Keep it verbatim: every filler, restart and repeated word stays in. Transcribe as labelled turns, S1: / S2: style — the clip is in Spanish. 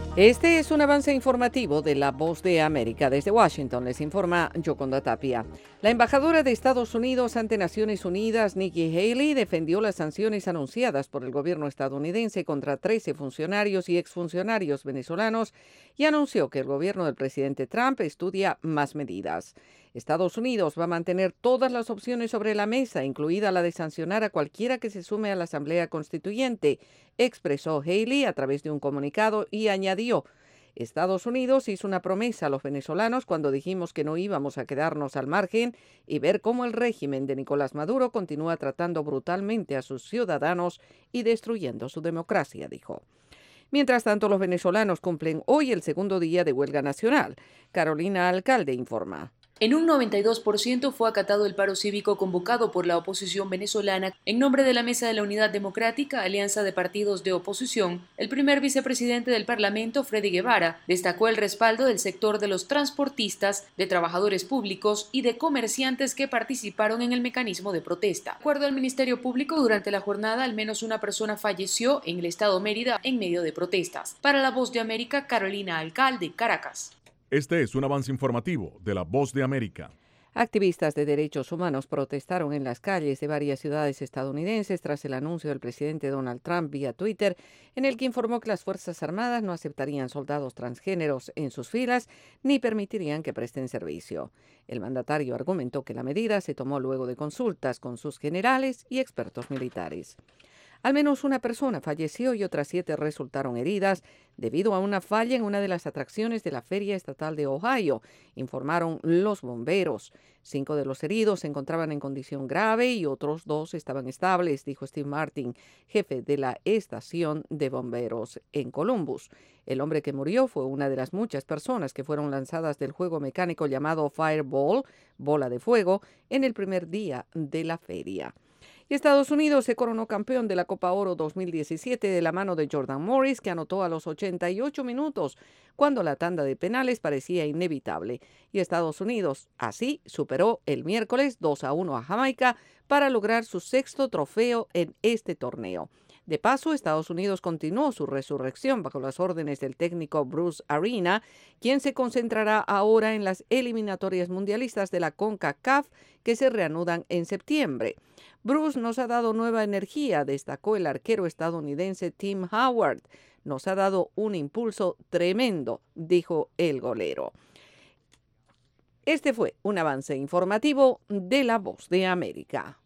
S1: Este es un avance informativo de La Voz de América. Desde Washington les informa Yoconda Tapia. La embajadora de Estados Unidos ante Naciones Unidas, Nikki Haley, defendió las sanciones anunciadas por el gobierno estadounidense contra trece funcionarios y exfuncionarios venezolanos y anunció que el gobierno del presidente Trump estudia más medidas. Estados Unidos va a mantener todas las opciones sobre la mesa, incluida la de sancionar a cualquiera que se sume a la Asamblea Constituyente, expresó Haley a través de un comunicado y añadió: Estados Unidos hizo una promesa a los venezolanos cuando dijimos que no íbamos a quedarnos al margen y ver cómo el régimen de Nicolás Maduro continúa tratando brutalmente a sus ciudadanos y destruyendo su democracia, dijo. Mientras tanto, los venezolanos cumplen hoy el segundo día de huelga nacional. Carolina Alcalde informa.
S2: En un noventa y dos por ciento fue acatado el paro cívico convocado por la oposición venezolana. En nombre de la Mesa de la Unidad Democrática, alianza de partidos de oposición, el primer vicepresidente del Parlamento, Freddy Guevara, destacó el respaldo del sector de los transportistas, de trabajadores públicos y de comerciantes que participaron en el mecanismo de protesta. De acuerdo al Ministerio Público, durante la jornada al menos una persona falleció en el estado Mérida en medio de protestas. Para La Voz de América, Carolina Alcalde, Caracas.
S3: Este es un avance informativo de La Voz de América.
S1: Activistas de derechos humanos protestaron en las calles de varias ciudades estadounidenses tras el anuncio del presidente Donald Trump vía Twitter, en el que informó que las Fuerzas Armadas no aceptarían soldados transgéneros en sus filas ni permitirían que presten servicio. El mandatario argumentó que la medida se tomó luego de consultas con sus generales y expertos militares. Al menos una persona falleció y otras siete resultaron heridas debido a una falla en una de las atracciones de la Feria Estatal de Ohio, informaron los bomberos. Cinco de los heridos se encontraban en condición grave y otros dos estaban estables, dijo Steve Martin, jefe de la estación de bomberos en Columbus. El hombre que murió fue una de las muchas personas que fueron lanzadas del juego mecánico llamado Fireball, bola de fuego, en el primer día de la feria. Y Estados Unidos se coronó campeón de la Copa Oro dos mil diecisiete de la mano de Jordan Morris, que anotó a los ochenta y ocho minutos, cuando la tanda de penales parecía inevitable. Y Estados Unidos así superó el miércoles dos a uno a Jamaica para lograr su sexto trofeo en este torneo. De paso, Estados Unidos continuó su resurrección bajo las órdenes del técnico Bruce Arena, quien se concentrará ahora en las eliminatorias mundialistas de la CONCACAF que se reanudan en septiembre. Bruce nos ha dado nueva energía, destacó el arquero estadounidense Tim Howard. Nos ha dado un impulso tremendo, dijo el golero. Este fue un avance informativo de La Voz de América.